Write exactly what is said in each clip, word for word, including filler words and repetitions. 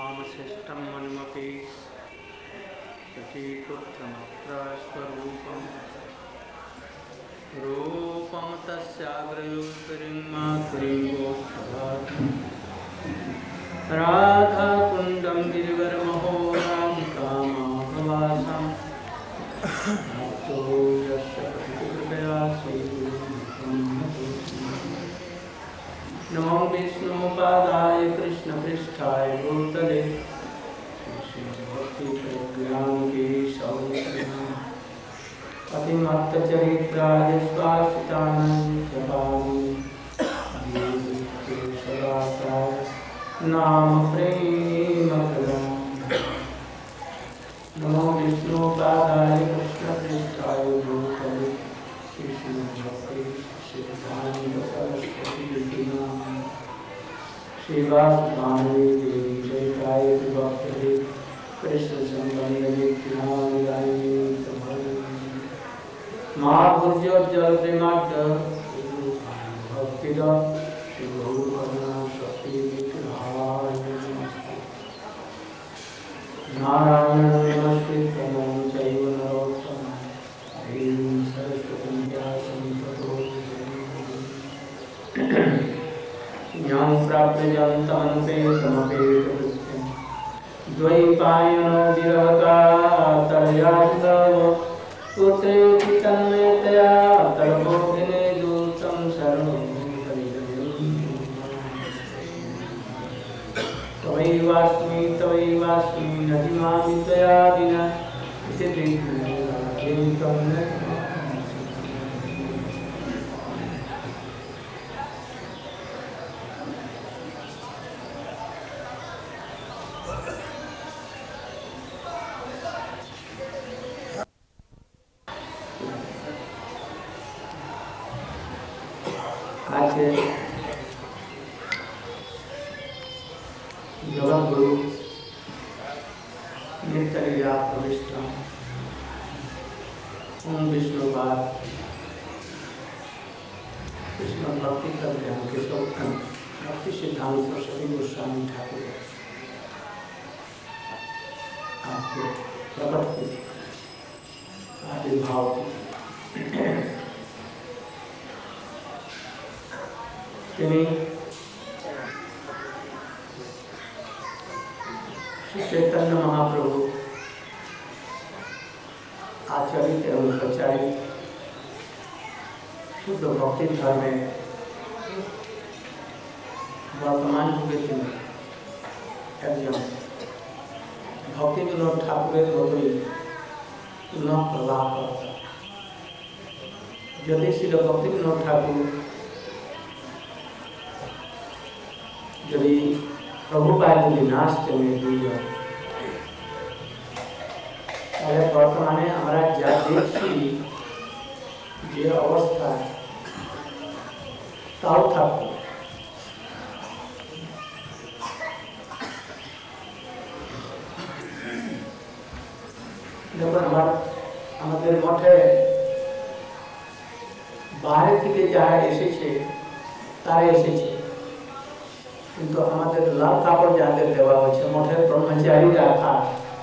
मामशिष्टं मनुमपि शचीपुत्रमत्रस्वरूपं रूपं तस्याग्रयोपरिं मातृगोष्ठभाति राधाकुण्डं गिरिवरमहो राधिकामाधवासं भक्तो यस्य कृपया नमो विष्णुपादाय कृष्णपृष्ठाय भूतले अतिमत्तचरित्राय स्वासितानन्दपाणि नाम प्रेमकरम् नमो विष्णुपादाय कृष्णपृष्ठाय भूतले श्रीवासुदेवी देवी जयकाय भक्तदे कृष्ण संबंधी माँ भुजोज्जल प्रेमार्थ भक्तिदा श्री गौरकरुणा शक्ति विग्रहाय नारायण नमस्कृत्य नमः चैव नरोत्तमं देवीं सरस्वतीं व्यासं ततो ज्ञान प्राप्य जन्तमनुपेतमपेतकृत्यं द्वैपायनो विरहकातरयास्तव पुत्रेति तन्मयतया तर्भोगिने दूतं शरणं त्वयैवास्मि त्वयैवास्मि न जिमामि त्वया विना इति विघ्नं आज जगत गुरु नित्य प्रविष्ट ओम विष्णुपाद कृष्ण भक्ति कल्याण के शोधन भक्ति सिद्धांत सरस्वती गोस्वामी ठाकुर आपको प्रकट की आविर्भाव श्री चैतन्य महाप्रभु आचरित एवं प्रचारित शुद्ध भक्ति धर्म में वर्तमान युगे में একজন भक्ति विनोद ठाकुरेर মতোই পুনঃ প্রবাহ করতা যদি ছিল ভক্তি বিনোদ ঠাকুর যদি প্রভুপাদ যদি নাচতেন দুইজন তাহলে বর্তমানে আমরা যা দেখছি যে অবস্থা তাও থাকতো দেখুন আমার আমাদের মঠে বাইরে থেকে যারা এসেছে তারা এসেছে কিন্তু আমাদের লাল কাপড় যাদের দেওয়া হয়েছে মঠের ব্রহ্মচারীরা খাস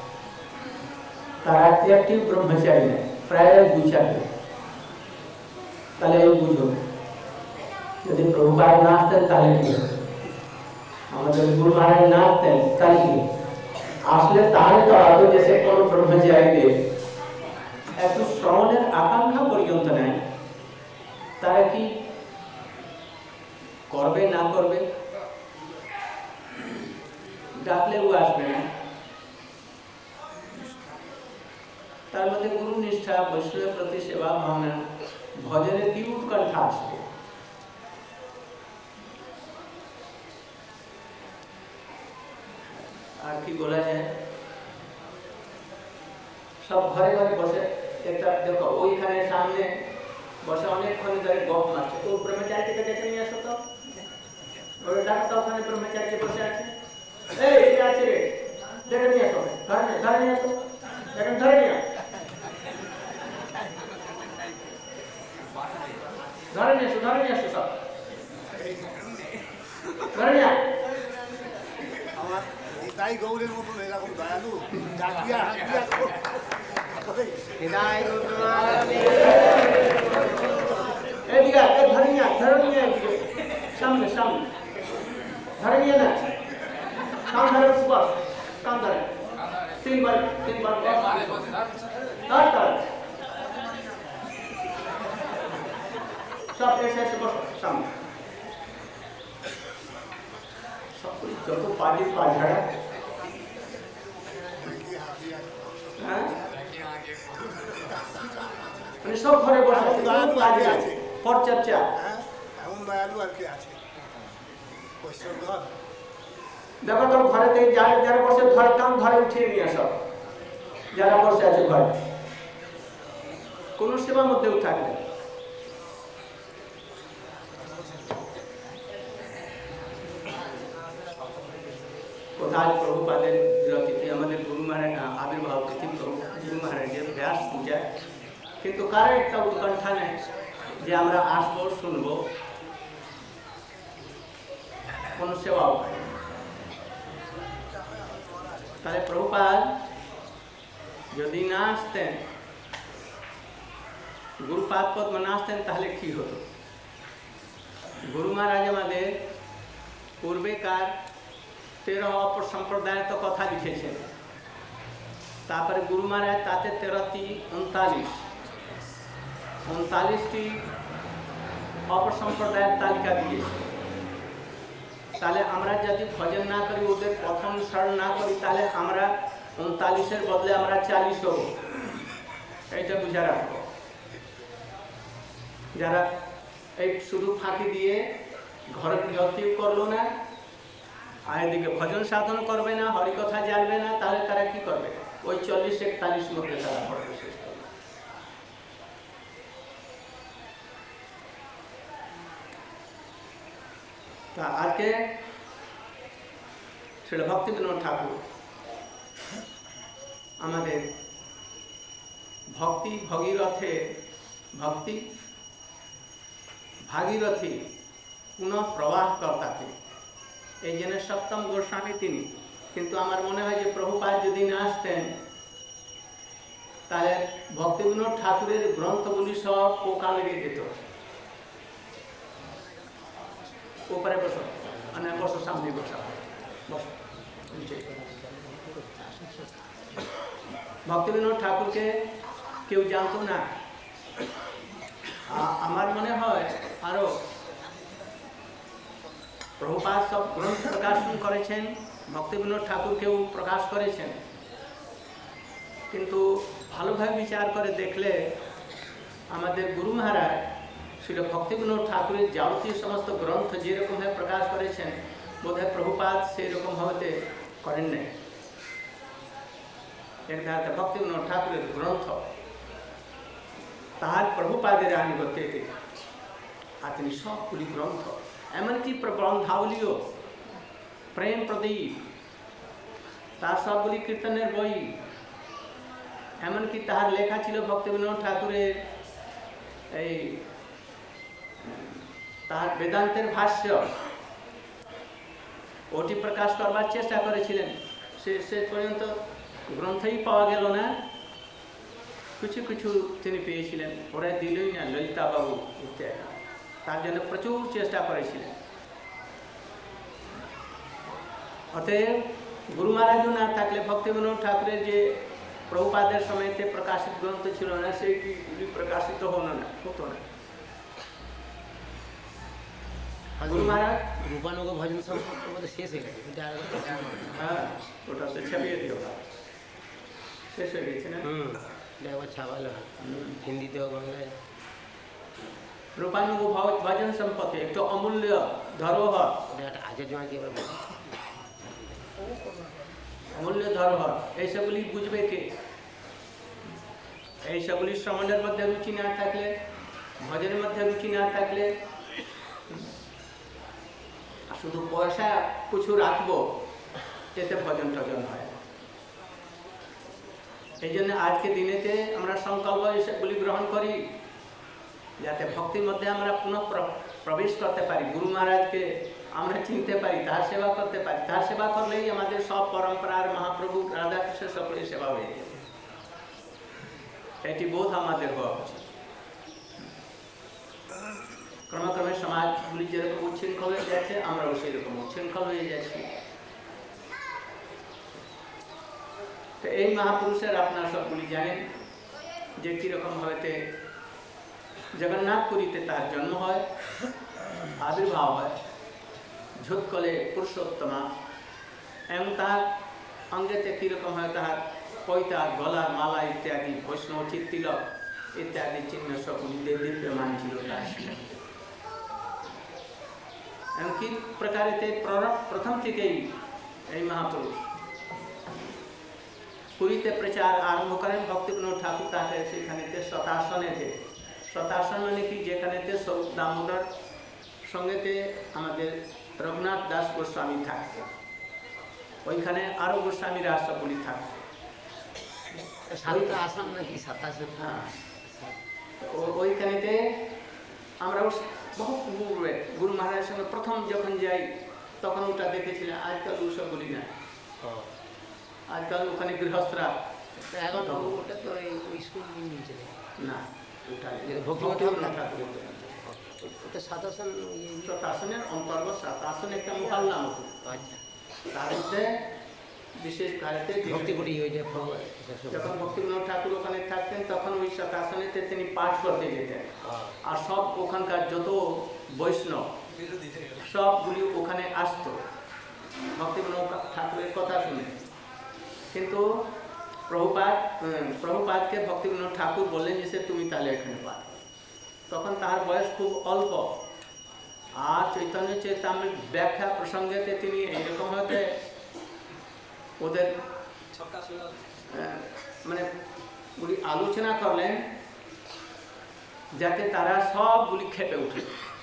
তারা একটি ব্রহ্মচারী নেই প্রায় দুই চারটে তাহলে এই বুঝো যদি প্রভুপাদ না আসতেন তাহলে কি হতো আমাদের গুরু মহারাজ না আসতেন তাহলে কি আসলে তাহলে তো আদৌ দেশে কোনো ব্রহ্মচারীদের একটু শ্রবণের আকাঙ্ক্ষা পর্যন্ত নেয় তারা কি করবে না করবে ডাকলে ও আসবে না তার মধ্যে গুরু নিষ্ঠা বৈষ্ণবের প্রতি সেবা ভাবনা ভজনের কি উৎকণ্ঠা আসবে আর কি বলা যায় সব ঘরে ঘরে বসে একটা দেখো ওইখানে সামনে বসে অনেকক্ষণ ধরে গপ মারছে তো ব্রহ্মচারীকে ডেকে নিয়ে আসো তো ওরা ডাক্তার ওখানে ব্রহ্মচারী বসে আছে এই কে আছে রে ডেকে নিয়ে আসো ধরে ধরে নিয়ে আসো এখন ধরে নিয়ে ধরে নিয়ে আসো ধরে নিয়ে আসো সব ধরে নিয়ে তাই গৌরের মতন এরকম দয়ালু ডাকিয়া হাকিয়া এদিকে ধরিয়া ধরিয়া সামনে সামনে ধরিয়ে না কান ধরে বস কান ধরে তিনবার তিনবার সব এসে এসে বস সামনে যত পাজি পাঝাড়া হ্যাঁ মানে সব ঘরে বসে কাজে আছে পর চর্চা এমন দয়ালু আর কি আছে দেখো তোর ঘরে থেকে যারা যারা বসে ঘর কাম ঘরে উঠিয়ে নিয়ে আসো যারা বসে আছে ঘরে কোন সেবার মধ্যেও থাকবে কোথায় প্রভুপাদের তিথি আমাদের গুরু মহারাজ আবির্ভাব তিথি প্রভু গুরু মহারাজের ব্যাস পূজা কিন্তু কারো একটা উৎকণ্ঠা নেই যে আমরা আসবো শুনবো কোন সেবা উপায় তাহলে প্রভুপাদ যদি না আসতেন গুরুপাদ পদ্ম না আসতেন তাহলে কি হতো গুরু মহারাজ আমাদের পূর্বেকার তেরো অপর সম্প্রদায়ের তো কথা লিখেছেন তারপরে গুরু মহারাজ তাতে তেরোটি উনতাল্লিশ উনতাল্লিশটি অপর সম্প্রদায়ের তালিকা দিয়েছে তাহলে আমরা যদি ভজন না করি ওদের প্রথম স্মরণ না করি তাহলে আমরা উনতাল্লিশের বদলে আমরা চালিশ হব এইটা বুঝে রাখবো যারা এই শুধু ফাঁকি দিয়ে ঘরে গৃহস্থী করলো না আর এদিকে ভজন সাধন করবে না হরিকথা জানবে না তাহলে তারা কি করবে ওই চল্লিশ একতাল্লিশ মধ্যে তারা পড়বে শেষ করবে তা আজকে সেটা ভক্তিবিনোদ ঠাকুর আমাদের ভক্তি ভগীরথে ভক্তি ভাগীরথী পুনঃ প্রবাহ কর্তাকে এই জন্য সপ্তম গোস্বামী তিনি কিন্তু আমার মনে হয় যে প্রভুপাদ যদি না আসতেন তাহলে ভক্তিবিনোদ ঠাকুরের গ্রন্থগুলি সব পোকা লেগে যেত উপরে বসো মানে বসো সামনে বসো বসো ভক্তিবিনোদ ঠাকুরকে কেউ জানতো না আমার মনে হয় আরো প্রভুপাদ সব গ্রন্থ প্রকাশন করেছেন ভক্তিবিনোদ ঠাকুরকেও প্রকাশ করেছেন কিন্তু ভালোভাবে বিচার করে দেখলে আমাদের গুরু মহারাজ শ্রী ভক্তিবিনোদ ঠাকুরের যাবতীয় সমস্ত গ্রন্থ যেরকমভাবে প্রকাশ করেছেন বোধহয় প্রভুপাদ সেই রকম ভাবে করেন নাই একটা ভক্তিবিনোদ ঠাকুরের গ্রন্থ তাহার প্রভুপাদের আনুগত্যে আর তিনি সবগুলি গ্রন্থ এমনকি প্রবন্ধাবলীও প্রেম প্রদীপ তার সবগুলি কীর্তনের বই এমনকি তাহার লেখা ছিল ভক্তিবিনোদ ঠাকুরের এই তাহার বেদান্তের ভাষ্য ওটি প্রকাশ করবার চেষ্টা করেছিলেন সে শেষ পর্যন্ত গ্রন্থই পাওয়া গেল না কিছু কিছু তিনি পেয়েছিলেন ওরা দিলই না ললিতা বাবু ইত্যাদি তার জন্য প্রচুর চেষ্টা করেছিলেন অতএব গুরু মহারাজও না থাকলে ভক্তিবিনোদ ঠাকুরের যে প্রভুপাদের সময়তে প্রকাশিত গ্রন্থ ছিল না সেইগুলি প্রকাশিত হলো না হতো না গুরু মহারাজ রূপানুগ ভজন সম্পর্ক শেষ হয়ে গেছে হ্যাঁ ওটা তো ছাপিয়ে দিও শেষ হয়ে গেছে না একবার ছাপালো হিন্দিতেও বাংলায় রূপানুগ ভজন সম্পত্তি একটু অমূল্য ধরোহর আচার্য কি এবার অমূল্য ধরোহর এইসবগুলি বুঝবে কে এইসবগুলি শ্রমণের মধ্যে রুচি না থাকলে ভজনের মধ্যে রুচি না থাকলে শুধু পয়সা কিছু রাখবো এতে ভজন টজন হয় এই জন্য আজকে দিনেতে আমরা সংকল্প এসবগুলি গ্রহণ করি যাতে ভক্তির মধ্যে আমরা পুনঃ প্রবেশ করতে পারি গুরু মহারাজকে আমরা চিনতে পারি, তার সেবা করতে পারি। তার সেবা করলেই আমাদের সব পরম্পরার মহাপ্রভু রাধাকৃষ্ণ সকলের সেবা হয়ে যাবে। এটি বোধ আমাদের হওয়া উচিত। ক্রমে ক্রমে সমাজগুলি যেরকম উচ্ছৃঙ্খল হয়ে যাচ্ছে, আমরাও সেই রকম উচ্ছৃঙ্খল হয়ে যাচ্ছি। তো এই মহাপুরুষের আপনারা সবগুলি জানেন যে কিরকম ভাবে জগন্নাথপুরীতে তার জন্ম হয়, আবির্ভাব হয়, ঝুৎকলে পুরুষোত্তমা, এবং তার অঙ্গেতে কিরকম হয় তাহার পৈতা, গলার মালা ইত্যাদি, বৈষ্ণব চিত্তিলক ইত্যাদি চিহ্ন সকলি দিব্যমান ছিল তার। এবং কি প্রকারেতে প্রথম থেকেই এই মহাপুরুষ পুরীতে প্রচার আরম্ভ করেন। ভক্তিবিনোদ ঠাকুর তাকে সেখানেতে শতাসনেতে, শতাসন মানে কি যেখানেতে স্বরূপ দামোদর সঙ্গেতে আমাদের রঘুনাথ দাস গোস্বামী থাকত, ওইখানে আরো গোস্বামীরা সবগুলি থাকত। সাতটা আসাম নাকি সাতাশে? হ্যাঁ, ওইখানেতে আমরাও বহু পূর্বে গুরু মহারাজের সঙ্গে প্রথম যখন যাই তখন ওটা দেখেছিলাম। আজকাল ওসব বলি না, আজকাল ওখানে গৃহস্থরা এখন ওটা তো স্কুল নিয়েছে না, ওটা ভক্তিবিনোদ ঠাকুর ওটা সাতাশন শতাসনের অন্তর্গত। শতাসন একটা মহল্লা মতো, আচ্ছা, তার মধ্যে বিশেষ কারেতে ভক্তিকুটি ওই যে যখন ভক্তিবিনোদ ঠাকুর ওখানে থাকতেন তখন ওই শতাসনেতে তিনি পাঠ করতে যেতেন। আর সব ওখানকার যত বৈষ্ণব সবগুলি ওখানে আসতো ভক্তিবিনোদ ঠাকুরের কথা শুনে। কিন্তু প্রভুপাদ প্রভুপাদকে ভক্তিবিনোদ ঠাকুর বললেন যে তুমি তাহলে এখানে পাঠ। তখন তার বয়স খুব অল্প, আর চৈতন্য চৈতামৃত ব্যাখ্যা প্রসঙ্গেতে তিনি এইরকম হতে ওদের মানে উনি আলোচনা করলেন যাতে তারা সবগুলি খেপে উঠে।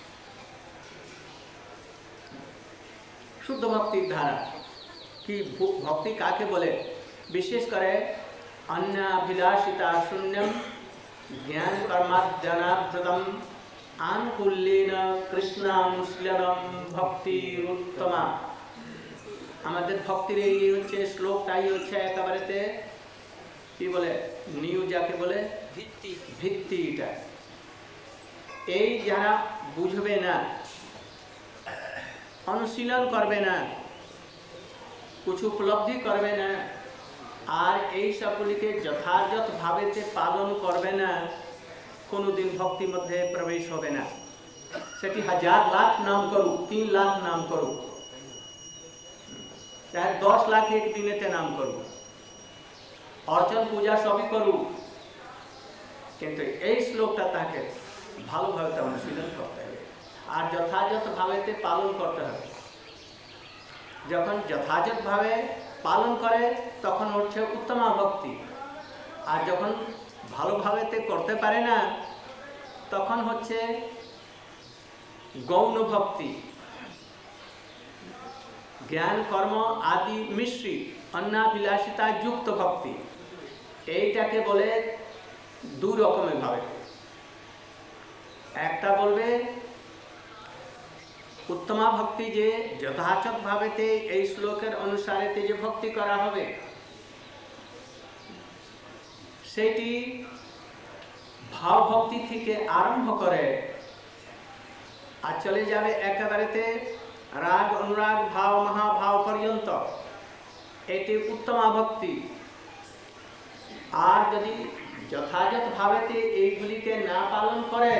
শুদ্ধ ভক্তির ধারা কি, ভক্তি কাকে বলে, বিশেষ করে অন্যাভিলাষিতা শূন্যম জ্ঞান কর্মার্জনার্থম আনুকূল্যেন কৃষ্ণানুশীলনম ভক্তিরুত্তমা। আমাদের ভক্তির এই হচ্ছে শ্লোকটাই হচ্ছে একেবারেতে কি বলে নিউ, যাকে বলে ভিত্তি, ভিত্তিটা। এই যারা বুঝবে না, অনুশীলন করবে না, কিছু উপলব্ধি করবে না, আর এই সবগুলিকে যথাযথ ভাবেতে পালন করবে না, কোনোদিন ভক্তির মধ্যে প্রবেশ হবে না। সেটি হাজার লাখ নাম করুক, তিন লাখ নাম করুক, চাहे দশ লাখ এক দিনেতে নাম করুক, অর্চন পূজা সবই করুক, কিন্তু এই শ্লোকটা তাকে ভালোভাবে তা অনুশীলন করতে হবে আর যথাযথ ভাবেতে পালন করতে হবে। যখন যথাযথ ভাবে পালন করে তখন হচ্ছে উত্তমা ভক্তি, আর যখন ভালোভাবেতে করতে পারে না তখন হচ্ছে গৌণ ভক্তি। জ্ঞান কর্ম আদি মিশ্রিত অন্যাভিলাষিতা যুক্ত ভক্তি, এইটাকে বলে দু রকমের ভাবে। একটা বলবে উত্তমা ভক্তি, যে যথাযথ ভাবেতে এই শ্লোকের অনুসারেতে যে ভক্তি করা হবে সেটি ভাব ভক্তি থেকে আরম্ভ করে আর চলে যাবে একেবারেতে রাগ অনুরাগ ভাব মহাভাব পর্যন্ত, এটি উত্তমা ভক্তি। আর যদি যথাযথ ভাবেতে এইগুলিকে না পালন করে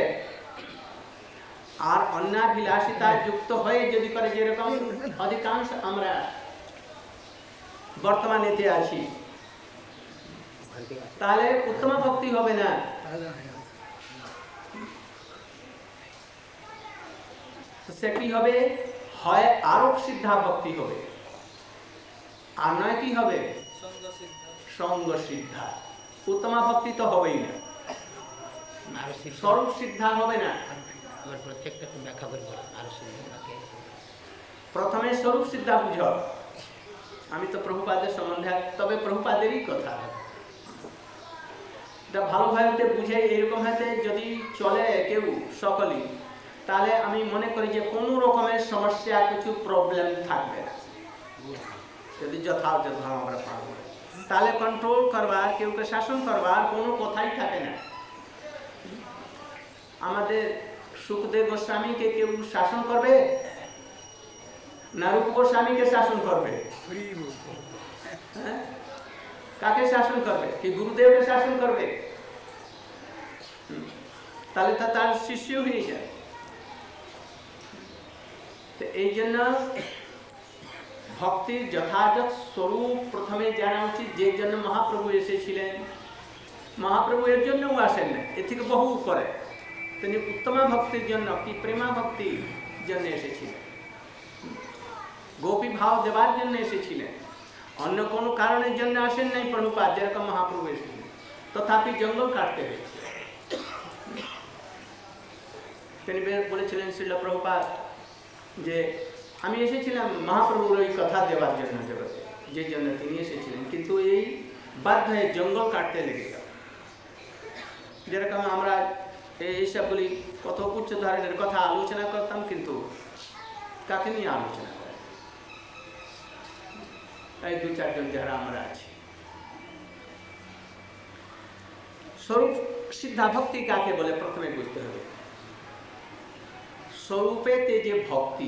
আর অন্যাভিলাষিতা যুক্ত হয়ে যদি করে, যেরকম অধিকাংশ আমরা বর্তমানেতে আছি, তাহলে উত্তমা ভক্তি হবে না। সেটি হবে হয় আরোপ সিদ্ধা ভক্তি হবে, আর নয় কি হবে সঙ্গ সিদ্ধা। উত্তমা ভক্তি তো হবেই না, স্বরূপ সিদ্ধা হবে না। প্রত্যেকটা ব্যাখ্যা করবো আরো সিদ্ধাকে। প্রথমে স্বরূপ সিদ্ধা বুঝ, আমি তো প্রভুপাদের সম্বন্ধে, তবে প্রভুপাদেরই কথা, এটা ভালোভাবে বুঝে এরকম হাতে যদি চলে কেউ সকলেই, তাহলে আমি মনে করি যে কোনো রকমের সমস্যা কিছু প্রবলেম থাকবে না যদি যথাযথ ধর্ম আমরা পালন করি তাহলে কন্ট্রোল করবার কেউকে শাসন করবার কোনো কথাই থাকে না আমাদের সুখদেব গোস্বামীকে কেউ শাসন করবে না রূপ গোস্বামীকে শাসন করবে হ্যাঁ কাকে শাসন করবে কি গুরুদেবকে শাসন করবে তাহলে তা তার শিষ্য হয়ে যায় তো এই জন্য ভক্তির যথাযথ স্বরূপ প্রথমে জানা উচিত যে জন্য মহাপ্রভু এসেছিলেন মহাপ্রভু এর জন্যও আসেন না এর থেকে বহু করে তিনি উত্তমা ভক্তির জন্য কি প্রেমা ভক্তির জন্য এসেছিলেন গোপী ভাব দেবার জন্য এসেছিলেন অন্য কোনো কারণের জন্য আসেন নাই প্রভুপাদ যেরকম মহাপ্রভু এসেছিলেন তথাপি জঙ্গল কাটতে হয়েছে তিনি বলেছিলেন শ্রীল প্রভুপাদ যে আমি এসেছিলাম মহাপ্রভুর ওই কথা দেওয়ার জন্য জগতে যে জন্য তিনি এসেছিলেন কিন্তু এই বাধ্য হয়ে জঙ্গল কাটতে লেগে গেল যেরকম আমরা এইসবগুলি কত উচ্চ ধরনের কথা আলোচনা করতাম কিন্তু কাকে নিয়ে আলোচনা করি এই দু চারজন যারা আমরা আছি স্বরূপ সিদ্ধা ভক্তি কাকে বলে প্রথমে বুঝতে হবে স্বরূপেতে যে ভক্তি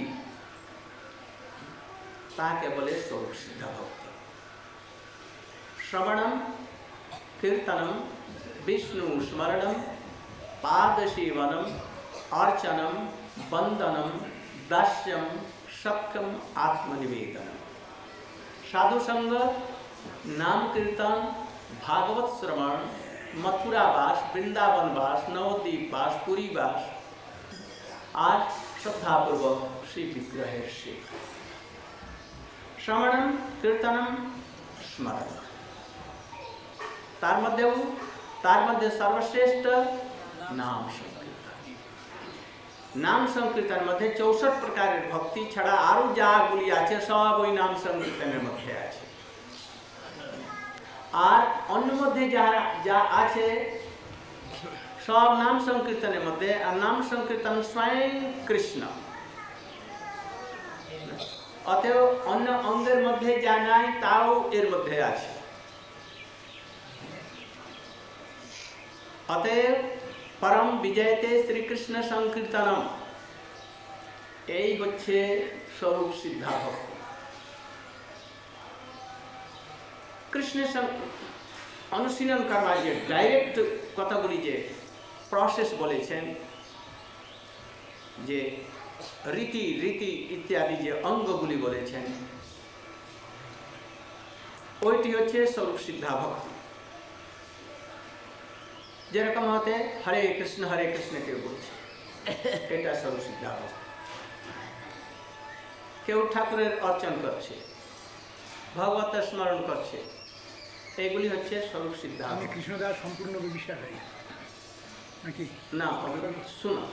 তাকে বলে স্বরূপ সিদ্ধা ভক্তি শ্রবণম কীর্তনম বিষ্ণু স্মরণম পাদসেবনম अर्चनम बंदनम दास्यम सख्यम आत्मनिवेदनम साधु संग नाम कीर्तन भागवत श्रवण मथुरावास वृंदावनवास नवद्वीपवास पुरीवास आज श्रद्धापूर्वक श्री विग्रह से श्रवणम कीर्तनम स्मरण तार मध्य तार मध्य सर्वश्रेष्ठ नाम नाम संकीर्तन मध्य चौसठ प्रकार भक्ति छड़ा आरो जा गुली आछे सब ओई नाम संकीर्तन मध्य आछे আর অন্য মধ্যে যারা যা আছে সব নাম সংকীর্তনের মধ্যে আর নাম সংকীর্তন স্বয়ং কৃষ্ণ অতএব অন্য অঙ্গের মধ্যে যা নাই তাও এর মধ্যে আছে অতএব परम विजयते श्री कृष्ण संकीर्तनम এই হচ্ছে স্বরূপ সিদ্ধা ভক্তি কৃষ্ণ অনুশীলন করবার যে ডাইরেক্ট কথাগুলি যে প্রসেস বলেছেন যে রীতি রীতি ইত্যাদি যে অঙ্গগুলি বলেছেন ওইটি হচ্ছে স্বরূপ সিদ্ধা ভক্তি যেরকম হতে হরে কৃষ্ণ হরে কৃষ্ণ কেউ বলছে এটা স্বরূপ সিদ্ধা ভক্তি কেউ ঠাকুরের অর্চন করছে ভগবত স্মরণ করছে এগুলি হচ্ছে স্বরূপ সিদ্ধা আমি কৃষ্ণদাস সম্পূর্ণ বিশ্বাস হয় নাকি না শুনো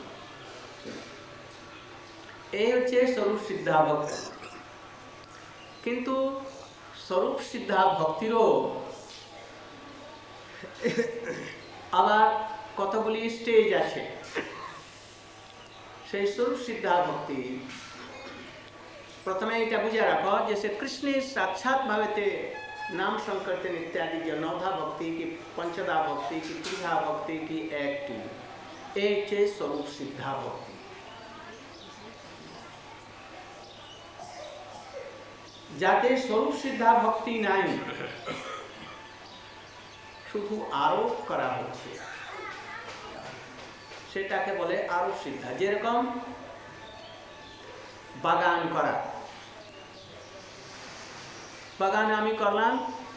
এই হচ্ছে স্বরূপ সিদ্ধা ভক্তি কিন্তু স্বরূপ সিদ্ধা ভক্তিরও আবার কতগুলি স্টেজ আছে সেই স্বরূপ সিদ্ধা ভক্তি প্রথমে এটা বুঝে রাখো যে সে কৃষ্ণের সাক্ষাৎ ভাবেতে नाम संकीर्तन इत्यादि जो नवधा भक्ति की पंचदा भक्ति की त्रिधा भक्ति की एक टू एक है स्वरूप सिद्धा भक्ति जाते स्वरूप सिद्धा भक्ति नहीं शुधु आरोप करा होच्छे সেটাকে বলে আরোপ সিদ্ধা যেরকম বাগান করা বাগানে আমি করলাম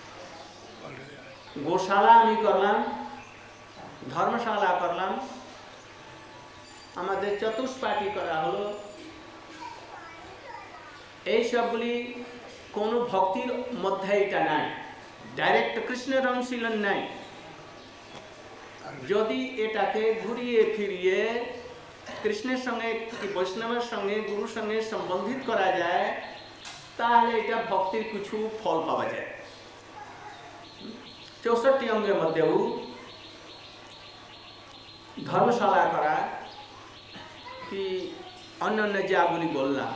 গোশালা আমি করলাম ধর্মশালা করলাম আমাদের চতুষ্পাটি করা হলো এই সবগুলি কোনো ভক্তির মধ্যে এটা নাই ডাইরেক্ট কৃষ্ণের অনুশীলন নাই যদি এটাকে ঘুরিয়ে ফিরিয়ে কৃষ্ণের সঙ্গে বৈষ্ণবের সঙ্গে গুরুর সঙ্গে সম্বন্ধিত করা যায় তাহলে এটা ভক্তির কিছু ফল পাওয়া যায় চৌষট্টি অঙ্গের মধ্যেও ধর্মশালা করা কি অন্যান্য যাগুলি বললাম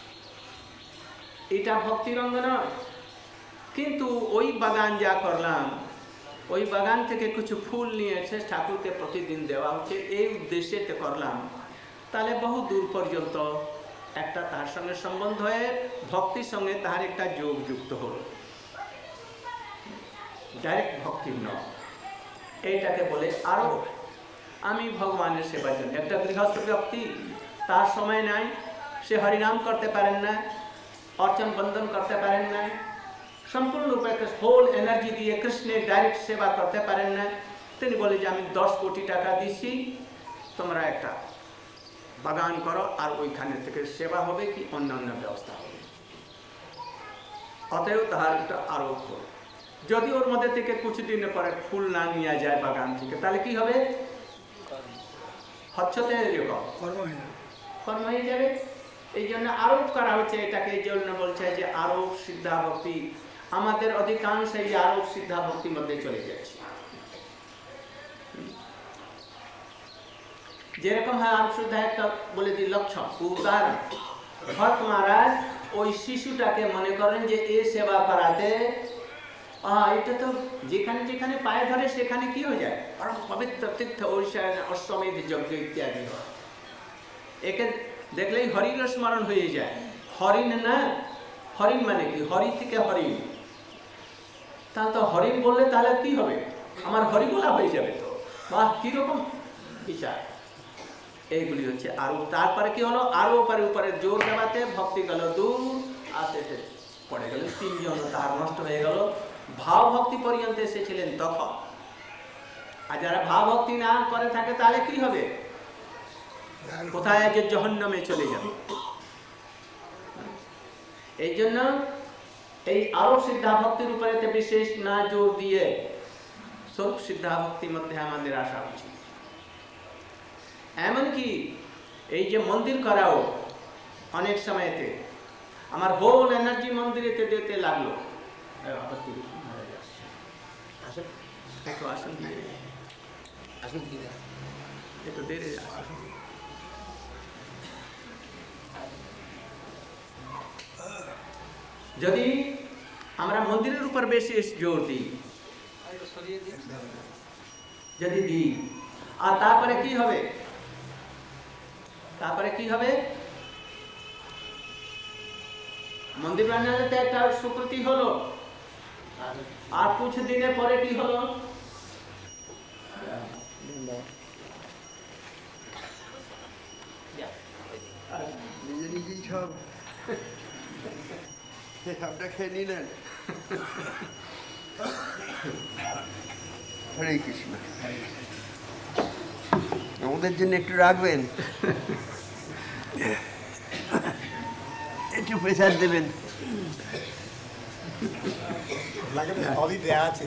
এটা ভক্তির অঙ্গ নয়, কিন্তু ওই বাগান যা করলাম, ওই বাগান থেকে কিছু ফুল নিয়ে এসে ঠাকুরকে প্রতিদিন দেওয়া হচ্ছে, এই উদ্দেশ্যে করলাম, তাহলে বহু দূর পর্যন্ত একটা তার সঙ্গে সম্বন্ধ হয়ে ভক্তির সঙ্গে তার একটা যোগ যুক্ত হলো, ডাইরেক্ট ভক্তির নয়। এইটাকে বলে আরো আমি ভগবানের সেবার জন্য। একটা গৃহস্থ ব্যক্তি, তার সময় নাই, সে হরিনাম করতে পারেন না, অর্চন বন্দন করতে পারেন না, সম্পূর্ণরূপে হোল এনার্জি দিয়ে কৃষ্ণের ডাইরেক্ট সেবা করতে পারেন না, তিনি বলে যে আমি দশ কোটি টাকা দিচ্ছি, তোমরা একটা বাগান করো, আর ওইখানে থেকে সেবা হবে কি অন্যান্য ব্যবস্থা হবে। অতএব তাহার একটা আরোপ করো। যদি ওর মধ্যে থেকে কিছুদিনের পরে ফুল না নিয়ে যায় বাগান থেকে, তাহলে কি হবে? হচ্ছতে কর্ম হয়ে যাবে। এই জন্য আরোপ করা হচ্ছে এটাকে, এই জন্য বলছে যে আরোপ সিদ্ধা ভক্তি। আমাদের অধিকাংশ এই আরোপ সিদ্ধা ভক্তির মধ্যে চলে যাচ্ছে। যেরকম হয় আরোপ সিদ্ধা একটা বলে দিই লক্ষণ উদাহরণ। ভট্ট মহারাজ ওই শিশুটাকে মনে করেন যে এ সেবা করাতে, এটা তো যেখানে যেখানে পায়ে ধরে সেখানে কি হয়ে যায়, পরম পবিত্র তীর্থ অশ্বমেধ যজ্ঞ ইত্যাদি হয়। একে দেখলেই হরির স্মরণ হয়ে যায়। হরিণ না, হরিণ মানে কি? হরি থেকে হরিণ। তাহলে তো হরিণ বললে তাহলে কি হবে? আমার হরি বলা হয়ে যাবে তো। বাহ, কিরকম বিচার! এইগুলি হচ্ছে আরো। তারপরে কি হলো? আরো উপরে উপরে জোর দেওয়াতে ভক্তি গেল দূর, আস্তে আস্তে পড়ে গেল তিনজন, তার নষ্ট হয়ে গেল। ভাব ভক্তি পর্যন্ত এসেছিলেন তখন। আর যারা ভাব ভক্তি না করে থাকে তাহলে কি হবে? কোথায় যে জহন্নামে চলে যাবে। এই জন্য এই আরো সিদ্ধা ভক্তির উপরে বিশেষ না জোর দিয়ে স্বরূপ সিদ্ধা ভক্তির মধ্যে আমাদের আসা উচিত। এমনকি এই যে মন্দির করাও অনেক সময়তে আমার হোল এনার্জি মন্দিরেতে দিতে লাগলো। একটু আসুন দিয়ে আসুন দিদা, একটু দেরি আসুন। যদি আমরা মন্দিরের উপর বেশি জোর দিই, যদি দিই, আর তারপরে কি হবে? তারপরে কি হবে? মন্দির বানাতে একটা সুকৃতি হলো, আর কিছু দিনের পরে কি হলো? নিজে নিজেই সব সবটা খেয়ে নিলেন। হরে কৃষ্ণ। আমাদের জন্য একটু রাখবেন, একটু প্রেসার দেবেন। সবই দেওয়া আছে।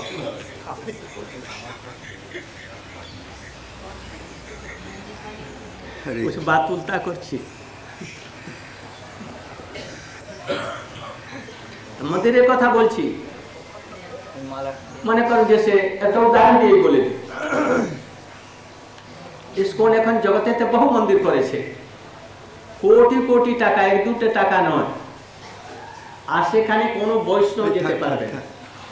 कुछ बात उल्टा করছি। মন্দিরের কথা বলছি, মনে করো যে সে একটা উদাহরণ দিয়ে বলে ইসকন এখন জগতেতে বহু মন্দির করেছে, কোটি কোটি টাকা, এক দুটো টাকা নয়, আর সেখানে কোনো বৈষ্ণব যেতে পারবে না।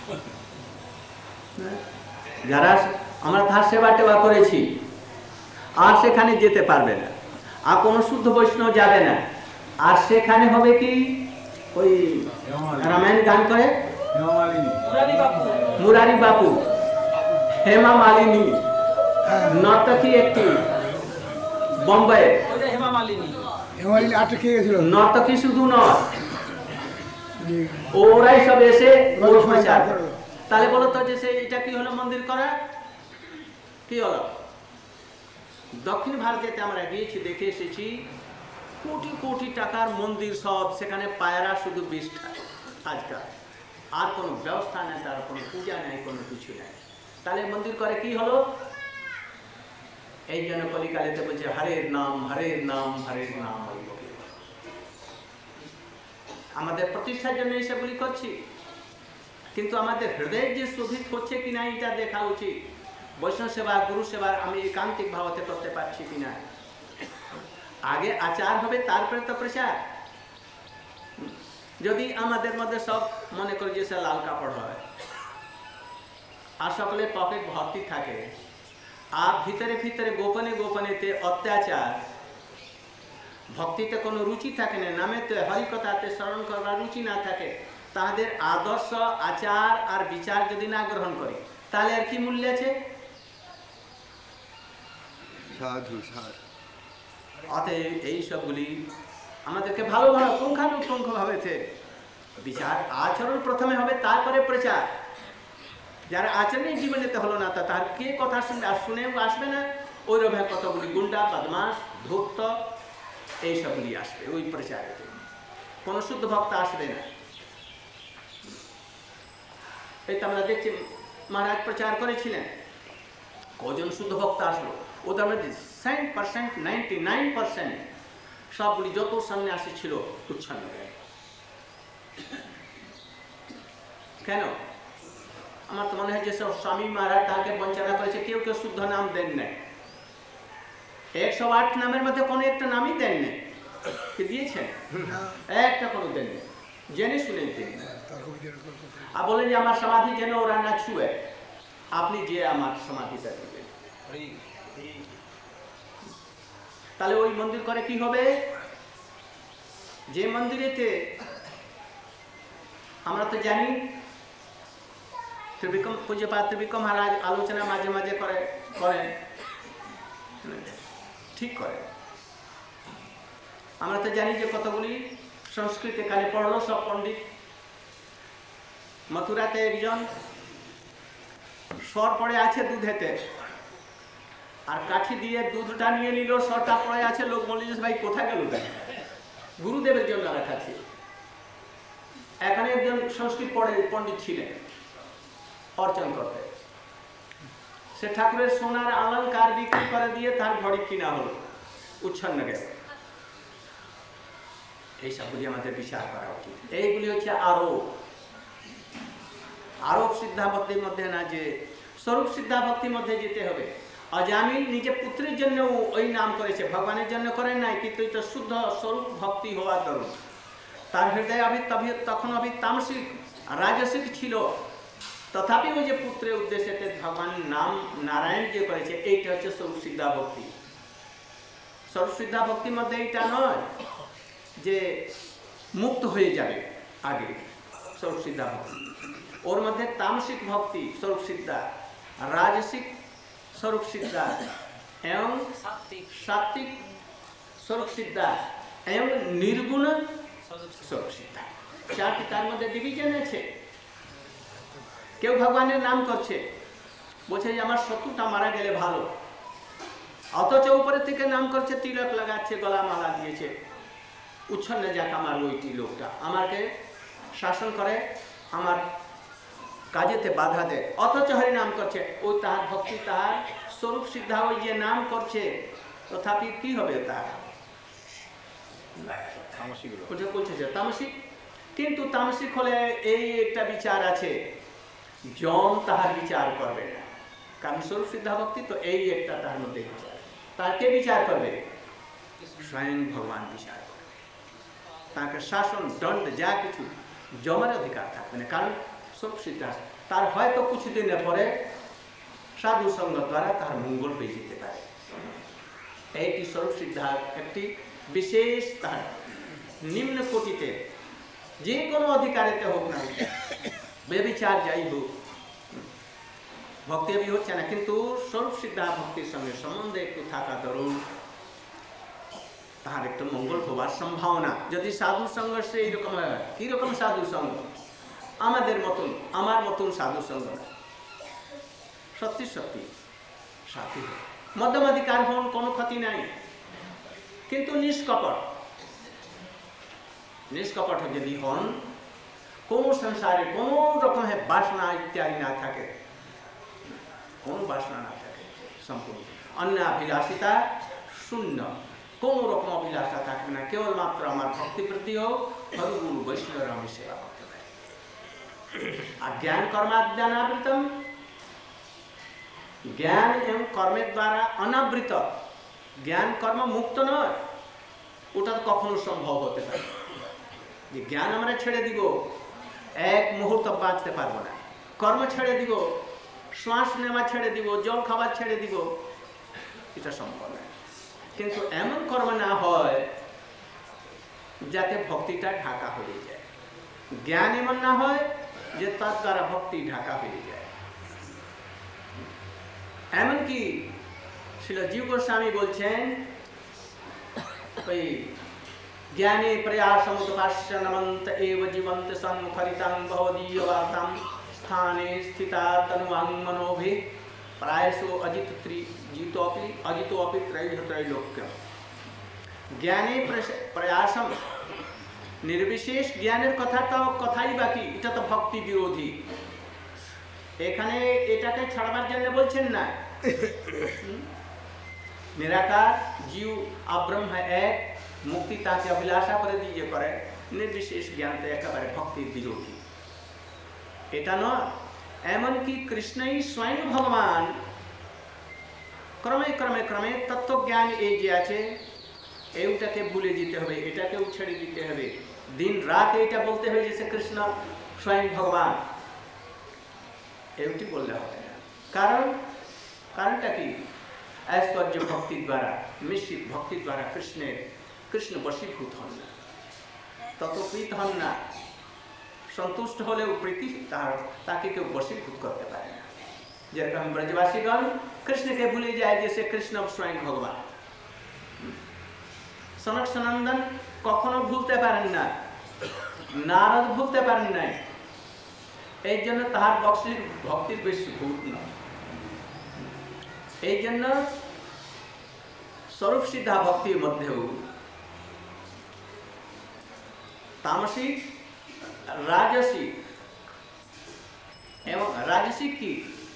যারা আমরা তার সেবা টেবা করেছি, আর সেখানে যেতে পারবে না, আর কোনো শুদ্ধ বৈষ্ণব যাবে না। আর সেখানে হবে কি, ওই রামায়ণ গান করে মুরারি বাপু, হেমা মালিনী নর্তকী একটি বোম্বে, নর্তকী শুধু নয়, ওরাই সব এসে তাহলে বলো তো যে এটা কি হলো? মন্দির করা কি হলো? দক্ষিণ ভারতেতে আমরা গিয়েছি, দেখে এসেছি কোটি কোটি টাকার মন্দির সব, সেখানে পায়রা শুধু বিষ্ঠা আজকাল, আর কোনো ব্যবস্থা নেই, তার কোনো পূজা নেই, কোনো কিছু নেই। তাহলে মন্দির করে কি হলো? এই জন্য কলিকালেতে বলছে হরের নাম হরের নাম হরের নাম। আমাদের প্রতিষ্ঠার জন্য এইসবগুলি করছি, কিন্তু আমাদের হৃদয়ের যে শোভিত হচ্ছে কিনা এটা দেখা উচিত। বৈষ্ণব সেবা, গুরু সেবা আমি একান্তিক ভাবতে করতে পারছি কিনা। আগে আচার হবে, তারপরে তো প্রচার। যদি আমাদের মধ্যে সব মনে করি যে লাল কাপড় হয় আর সকলের পকেট ভর্তি থাকে, আর ভিতরে ভিতরে গোপনে গোপনেতে অত্যাচার, ভক্তিতে কোনো রুচি থাকে না, নামেতে হরিকথাতে স্মরণ করবার রুচি না থাকে, তাদের আদর্শ আচার আর বিচার যদি না গ্রহণ করি, তাহলে আর কি মূল্য আছে? সাধু সাধু। অতএব এই সবগুলি আমাদেরকে ভালো ভালো পুঙ্খানুপুঙ্খ ভাবে বিচার আচরণ প্রথমে হবে, তারপরে প্রচার। যারা আচরণের জীবনেতে হলো না, তা তার কে কথা শুনবে? আর শুনেও আসবে না। ওই রকম কতগুলি গুন্ডা, বদমাস, ধূর্ত এইসবগুলি আসবে ওই প্রচারেতে, কোন শুদ্ধ ভক্ত আসবে না। এই তো আমরা দেখছি মহারাজ প্রচার করেছিলেন, কজন শুদ্ধ ভক্ত আসলো? ওদের মধ্যে seven percent ninety nine percent সবগুলি যত সন্ন্যাসী ছিল উচ্ছন্ন। কেন? আমার তো মনে হয় যে সব স্বামী মহারাজ তাকে বঞ্চনা করেছে, কেউ কেউ শুদ্ধ নাম দেন নাই। একশো আট নামের মধ্যে কোনো একটা নামই দেন নাই, কি দিয়েছেন? একটা কোনো দেন নেই, জেনে শুনে দেন। আর বলেন যে আমার সমাধি যেন ওরা না ছুঁয়ে, আপনি যে আমার সমাধিটা দিবেন। তাহলে ওই মন্দির করে কি হবে? যে মন্দিরেতে আমরা তো জানি ত্রিবিক্রম পূজ্যপাদ ত্রিবিক্রম মহারাজ আলোচনা মাঝে মাঝে করে করেন, ঠিক করে। আমরা তো জানি যে কতগুলি সংস্কৃত কালে পড়লো সব পণ্ডিত। মথুরাতে একজন সর পড়ে আছে দুধেতে, আর কাঠি দিয়ে দুধটা নিয়ে নিল, সরটা পড়ে আছে। লোক বলল যে ভাই কোথায় গেল? গুরুদেবের জন্য রাখা ছিল। এখানে একজন সংস্কৃত পড়ে পণ্ডিত ছিলেন, অর্চন করতে। সে ঠাকুরের সোনার অলঙ্কার বিক্রি করে দিয়ে তার ঘড়ি কিনা হলো, উচ্ছন্ন গেল। এইসবগুলি আমাদের বিচার করা উচিত। এইগুলি হচ্ছে আরোপ। আরোপ সিদ্ধাভক্তির মধ্যে না, যে স্বরূপ সিদ্ধাভক্তির মধ্যে যেতে হবে। অজামিল নিজে পুত্রের জন্য ওই নাম করেছে, ভগবানের জন্য করেন নাই, কিন্তু এটা শুদ্ধ স্বরূপ ভক্তি হওয়ার দরুন। তার হৃদয় অভি তখন অভি তামসিক রাজসিক ছিল, তথাপি ওই যে পুত্রের উদ্দেশ্যে ভগবানের নাম নারায়ণ যে করেছে, এইটা হচ্ছে স্বরূপ সিদ্ধা ভক্তি। স্বরূপ সিদ্ধা ভক্তির মধ্যে এইটা নয় যে মুক্ত হয়ে যাবে আগে স্বরূপ সিদ্ধা ভক্তি। ওর মধ্যে তামসিক ভক্তি স্বরূপ সিদ্ধা, রাজসিক স্বরূপ সিদ্ধা এবং সাত্বিক স্বরূপ সিদ্ধা এবং নির্গুণ স্বরূপ সিদ্ধা, চারটি তার মধ্যে ডিভিশন আছে। কেউ ভগবানের নাম করছে, বলছে যে আমার শত্রুটা মারা গেলে ভালো, অথচ উপরে থেকে নাম করছে, তিলক লাগাচ্ছে, গলা মালা দিয়েছে, উচ্ছন্ন যাক আমার ওইটি লোকটা, আমাকে শাসন করে, আমার কাজেতে বাধা দেয়, অথচ হরি নাম করছে। ওই তাহার ভক্তি, তাহার স্বরূপ সিদ্ধা, ওই যে নাম করছে, তথাপি কি হবে তার? বলছে যে তামসিক। কিন্তু তামসিক হলে এই একটা বিচার আছে, যম তাহার বিচার করবে না, কারণ স্বরূপ সিদ্ধা ভক্তি তো এই একটা তার মধ্যে বিচার। তার কে বিচার করবে? স্বয়ং ভগবান বিচার করবে। তাকে শাসন দণ্ড যা কিছু জমের অধিকার থাকবে না, কারণ স্বরূপ সিদ্ধা। তার হয়তো কিছুদিনের পরে সাধু সঙ্গ দ্বারা তার মঙ্গল হয়ে যেতে পারে। এইটি স্বরূপ সিদ্ধার একটি বিশেষ তার নিম্ন কোটিতে, যে কোনো অধিকারেতে হোক না, বেবিচার যাই হোক, ভক্তি আমি হচ্ছে না, কিন্তু স্বরূপ সিদ্ধা ভক্তির সঙ্গে সম্বন্ধে একটু থাকা ধরুন, তার একটু মঙ্গল হবার সম্ভাবনা। যদি সাধু সঙ্গ সে এইরকম হয়, কিরকম সাধু সঙ্গ? আমাদের মতন, আমার মতন সাধু সঙ্গ না, সত্যি সত্যি সাথী মধ্যমাধিকার হন, কোনো ক্ষতি নাই, কিন্তু নিষ্কপট। নিষ্কপট যদি হন, কোন সংসারে কোনো রকমের বাসনা ইত্যাদি না থাকে, কোন বাসনা না থাকে, সম্পূর্ণ অন্যাভিলাষিতা শূন্য, কোন রকম অভিলাষা থাকবে না, কেবলমাত্র আমার ভক্তিবৃদ্ধি হোক, হরিগুরু বৈষ্ণবের আমি সেবা করতে পারি। আর জ্ঞান কর্মাজ্ঞানাবৃতম, জ্ঞান এবং কর্মের দ্বারা অনাবৃত, জ্ঞান কর্ম মুক্ত নয়, ওটা তো কখনো সম্ভব হতে পারে যে জ্ঞান আমরা ছেড়ে দিব, এক মুহূর্ত বাঁচতে পারবো না। কর্ম ছেড়ে দিব, শ্বাস নেওয়া ছেড়ে দিব, জল খাবার ছেড়ে দিব, এটা সম্ভব নয়। কিন্তু এমন কর্ম না হয় যাতে ভক্তিটা ঢাকা হয়ে যায়, জ্ঞান এমন না হয় যে তার দ্বারা ভক্তি ঢাকা হয়ে যায়। এমনকি শ্রীল জীব গোস্বামী বলছেন, ওই জ্ঞানে প্রয়াসমুদ্ভাস্য নমন্ত এব জীবন্ত সন্মুখরিতাং ভবদীয়বার্তাং স্থানে স্থিতা তনুয়াং মনোভি প্রায়শো অজিত জিতোপি অজিতোপি ত্রৈহ ত্রৈলোক্যম। জ্ঞানে প্রয়াসম, নির্বিশেষ জ্ঞানের কথাটা কথাই বাকি, এটা তো ভক্তি বিরোধী। এখানে এটাকে ছাড়বার জন্য বলছেন না, নিরাকার জীব আব্রহ্ম এক, মুক্তি তাকে অভিলাষা করে দিয়ে করে, নির্বিশেষ জ্ঞান তো একেবারে ভক্তির বিরোধী, এটা নয়। এমনকি কৃষ্ণই স্বয়ং ভগবান ক্রমে ক্রমে ক্রমে তত্ত্বজ্ঞান এই যে আছে এইটাকে ভুলে যেতে হবে, এটাকেও ছেড়ে দিতে হবে। দিন রাত এইটা বলতে হবে যে সে কৃষ্ণ স্বয়ং ভগবান, এইটি বললে হবে না। কারণ কারণটা কি? ঐশ্বর্য ভক্তি দ্বারা, মিশ্রিত ভক্তি দ্বারা কৃষ্ণের কৃষ্ণ বশীভূত হন না, ততপ্রীত হন না। সন্তুষ্ট হলেও প্রীতি তার তাকে কেউ বশীভূত করতে পারে না। যেরকম ব্রজবাসীগণ কৃষ্ণকে ভুলে যায় যে সে কৃষ্ণ স্বয়ং ভগবান। সনক সনন্দন কখনো ভুলতে পারেন না, নারদ ভুলতে পারেন নাই, এই জন্য তাহার বক্সির ভক্তির বেশি ভূত নয়। এই জন্য স্বরূপ সিদ্ধা ভক্তির মধ্যেও তামসিক, রাজসিক এবং রাজসিক কি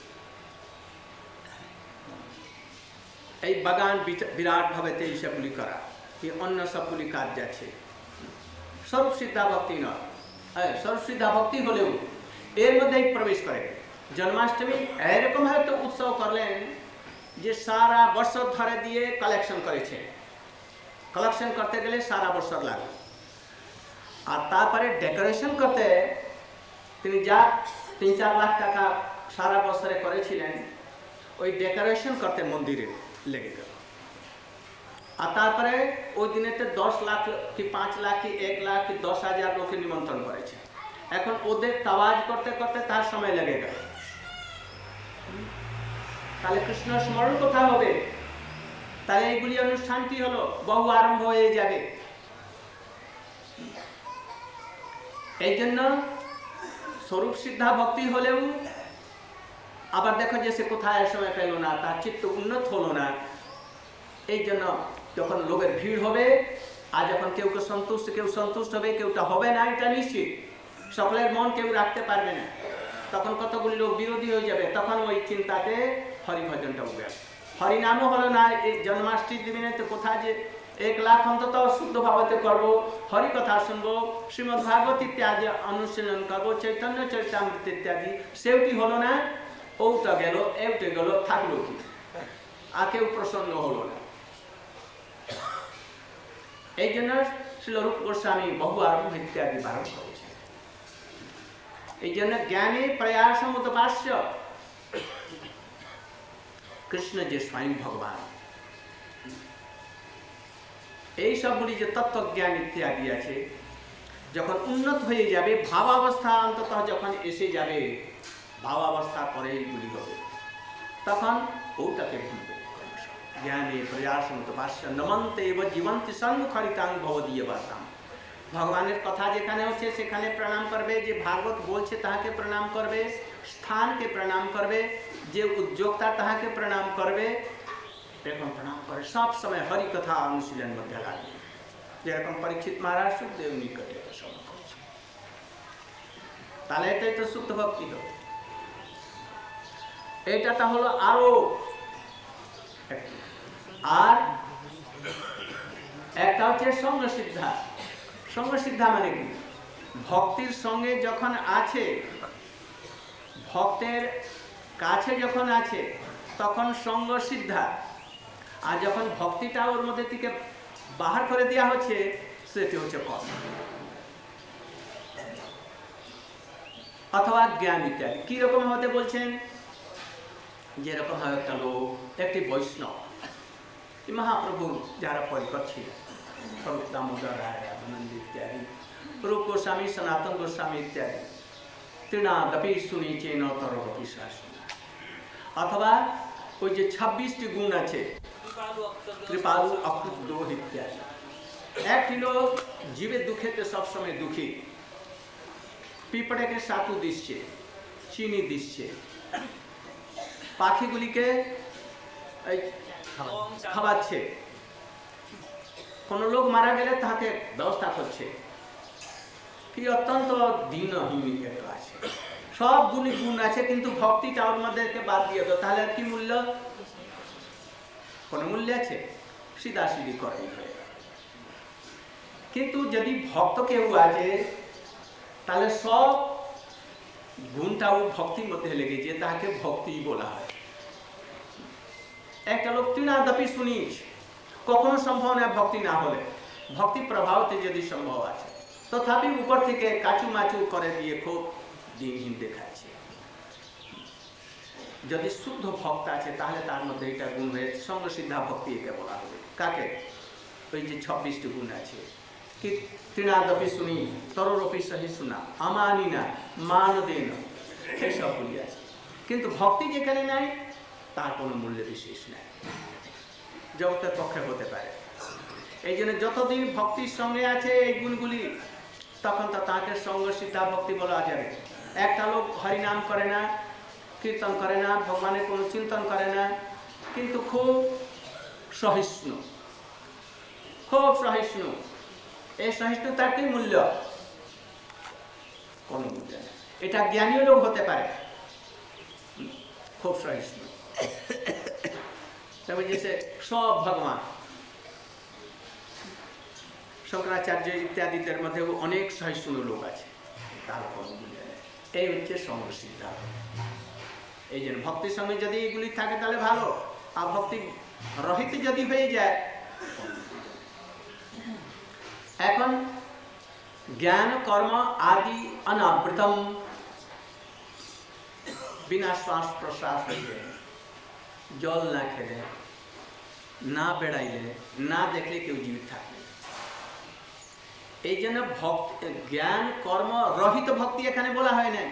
এই বাগান বিরাট ভাবে তেল সবগুলি করা, কি অন্য সবগুলি কাজ যাচ্ছে, স্বরূপ সিদ্ধা ভক্তি নয়। স্বরূপ সিদ্ধা ভক্তি হলেও এর মধ্যেই প্রবেশ করে। জন্মাষ্টমী এরকম হয়তো উৎসব করলেন যে সারা বছর ধরে দিয়ে কালেকশন করেছে, কালেকশন করতে গেলে সারা বছর লাগে, আর তারপরে ডেকোরেশন করতে তিনি যা তিন চার লাখ টাকা সারা বছরে করেছিলেন, ওই ডেকোরেশন করতে মন্দিরে লেগে গেল। আর তারপরে ওই দিনেতে দশ লাখ কি পাঁচ লাখ কি এক লাখ কি দশ হাজার লোকে নিমন্ত্রণ করেছে। এখন ওদের তাওয়াজ করতে করতে তার সময় লেগে গেল। তাহলে কৃষ্ণ স্মরণ কোথায় হবে? তাহলে এইগুলি অনুষ্ঠান কি হলো, বহু আরম্ভ হয়ে যাবে। এই জন্য স্বরূপ সিদ্ধা ভক্তি হলেও আবার দেখো যে সে কোথায় সময় পেল না, তার চিত্ত উন্নত হলো না। এই জন্য যখন লোকের ভিড় হবে, আর যখন কেউ কেউ সন্তুষ্ট কেউ সন্তুষ্ট হবে, কেউটা হবে না, এটা নিশ্চিত। সকলের মন কেউ রাখতে পারবে না, তখন কতগুলি লোক বিরোধী হয়ে যাবে। তখন ওই চিন্তাতে হরিভজনটা উঠবে। হরিনামও হলো না। এই জন্মাষ্টমীর দিনে তো কোথায় যে এক লাখ অন্তত শুদ্ধ ভাবতে করবো, হরি কথা শুনবো, শ্রীমদ ভাগবত ইত্যাদি অনুশীলন করবো, চৈতন্য চরিতামৃত ইত্যাদি, সেটি হলো না। ওটা গেল, এইটা গেল, থাকলো কি? আর কেউ প্রসন্ন হলো না। এই জন্য শ্রীল রূপ গোস্বামী বহু আরম্ভ ইত্যাদি বারণ করেছে। এই জন্য জ্ঞানে প্রয়াসম উদ্ভাস্য, কৃষ্ণ যে স্বয়ং ভগবান, এই সবগুলি যে তত্ত্বজ্ঞান ইত্যাদি আছে, যখন উন্নত হয়ে যাবে, ভাবাবস্থা অন্তত যখন এসে যাবে, ভাবাবস্থার পরে এইগুলি হবে, তখন ওটাকে ভুলবে। জ্ঞানে প্রয়াসম উদ্ভাস্য নমন্তে এব জীবন্তি সন্মুখরিতাং ভবদীয়বার্তাং। ভগবানের কথা যেখানে হচ্ছে সেখানে প্রণাম করবে, যে ভাগবত বলছে তাহাকে প্রণাম করবে, স্থানকে প্রণাম করবে, যে উদ্যোক্তা তাহাকে প্রণাম করবে, এরকম প্রণাম করে সব সময় হরি কথা অনুশীলন মধ্যে লাগবে। যেরকম পরীক্ষিত মহারাজ সুখদেব নিকটে শ্রবণ করছে, তাহলে এটাই তো শুদ্ধ ভক্তি হবে। এইটা হলো আরো। আর একটা হচ্ছে সঙ্গ সিদ্ধা। সঙ্গ সিদ্ধা মানে কি? ভক্তির সঙ্গে যখন আছে, ভক্তের কাছে যখন আছে, তখন সঙ্গ সিদ্ধা। আর যখন ভক্তিটা ওর মধ্যে থেকে বাহার করে দেওয়া হচ্ছে, সেটি হচ্ছে কর্ম অথবা জ্ঞান ইত্যাদি। কিরকম হতে বলছেন? যেরকম হয় একটা লোক, একটি বৈষ্ণব, মহাপ্রভুর যারা পরিকর ছিলেন, স্বরূপ দামোদর রায়, রামানন্দ ইত্যাদি, রূপ গোস্বামী, সনাতন গোস্বামী ইত্যাদি, তৃণাদপি সুনিচেন তরবপি শাসনা, অথবা ওই যে ছাব্বিশটি গুণ আছে, কৃপালু, অক্রুদ্ধ ইত্যাদি। একটি লোক জীবের দুঃখেতে সবসময় দুঃখী, পিঁপড়েকে সাতু দিচ্ছে, চিনি দিচ্ছে, পাখিগুলিকে খাওয়াচ্ছে, কোন লোক মারা গেলে তাকে ব্যবস্থা করছে, কি অত্যন্ত দীনহীন একটু আছে, সব গুণী গুণ আছে, কিন্তু ভক্তিটা ওর মধ্যে বাদ দিয়ে দাও, তাহলে কি মূল্য? কোন মূল্য আছে? সিধা সিধি করে। কিন্তু যদি ভক্ত কেউ আছে, তাহলে সব গুণটাও ভক্তির মধ্যে লেগেছে, তাকে ভক্তি বলা হয়। একটা লোক তৃণাদপি শুনিস, কখনো সম্ভব না ভক্তি না হলে, ভক্তি প্রভাবতে যদি সম্ভব আছে, তথাপি উপর থেকে কাচু মাচু করে দিয়ে খুব দিনহীন দেখাচ্ছে। যদি শুদ্ধ ভক্ত আছে, তাহলে তার মধ্যে এটা গুণ হয়ে সঙ্গ সিদ্ধা ভক্তি একে বলা হবে। কাকে? ওই যে ছাব্বিশটি গুণ আছে, কি তৃণাদপি শুনি, তররপি সহিষ্ণু, আমানি না, মান দেন, সেসব বলি আছে। কিন্তু ভক্তি যেখানে নাই, তার কোনো মূল্য বিশেষ নাই, জগতের পক্ষে হতে পারে। এই জন্য যতদিন ভক্তির সঙ্গে আছে এই গুণগুলি, তখন তো তাকে সঙ্গ সিদ্ধা ভক্তি বলা যাবে। একটা লোক হরিনাম করে না, কীর্তন করে না, ভগবানের কোনো চিন্তন করে না, কিন্তু খুব সহিষ্ণু, খুব সহিষ্ণু, এই সহিষ্ণুতার কি মূল্য? কোন মূল্য নেই। এটা জ্ঞানীয় লোক হতে পারে, খুব সহিষ্ণু, তবে যে সব ভগবান, শঙ্করাচার্য ইত্যাদিদের মধ্যে অনেক সহিষ্ণু লোক আছে, তার কোনো মূল্য নেই। এই হচ্ছে সঙ্গ সিদ্ধা। এই জন্য ভক্তির সঙ্গে যদি এগুলি থাকে তাহলে ভালো, আর ভক্তি রহিত যদি হয়ে যায়। এখন জ্ঞান কর্ম আদি অনাবৃতম, বিনা শ্বাস প্রশ্বাস হইলে, জল না খেলে, না বেড়াইলে, না দেখলে কেউ জীবিত থাকবে। এই জন্য ভক্তি, জ্ঞান কর্ম রহিত ভক্তি এখানে বলা হয় না।